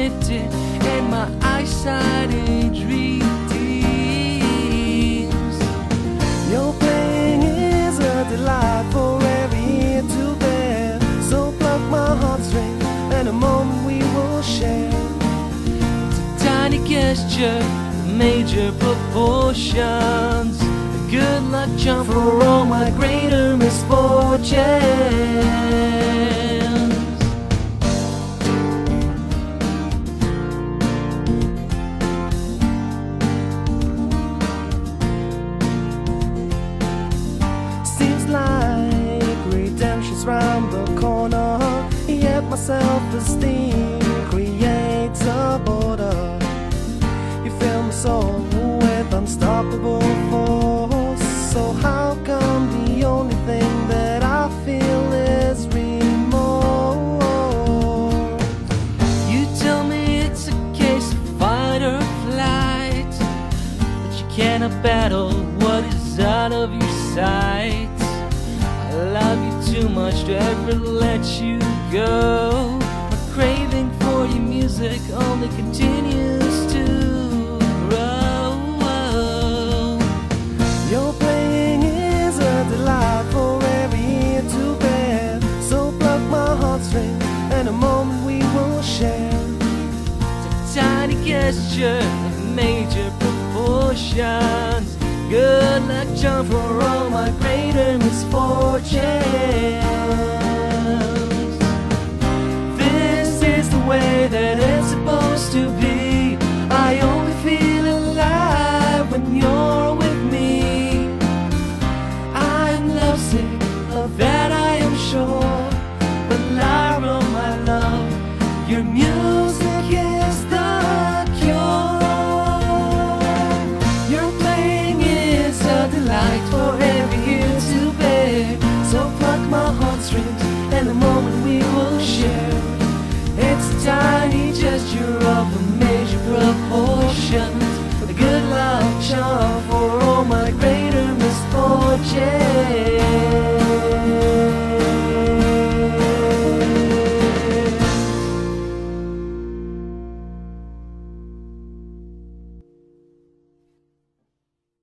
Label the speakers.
Speaker 1: lifted and my eyesight it redeems.
Speaker 2: Your playing is a delight for every ear to bear. So pluck my heartstrings and a moment we will share.
Speaker 1: It's a tiny gesture, major proportions. A good luck charm for all my greater misfortunes.
Speaker 2: Like redemption's round the corner, yet my self-esteem creates a border. You fill my soul with unstoppable force. So how come the only thing that I feel is remorse?
Speaker 1: You tell me it's a case of fight or flight, but you cannot battle what is out of your sight. I love you too much to ever let you go. My craving for your music only continues to grow.
Speaker 2: Your playing is a delight for every ear to bear. So pluck my heartstrings and a moment we will share.
Speaker 1: It's a tiny gesture of major proportions. Good luck charm for all my greater misfortunes. This is the way that it's supposed to be. I only feel alive when you're with me. I'm lovesick, of that I am sure. But Lyra, my love, your music is the cure. Your playing is a delight for every ear to bear. So pluck my heartstrings and the moment we will share. It's a tiny gesture of a major proportions, a good love charm.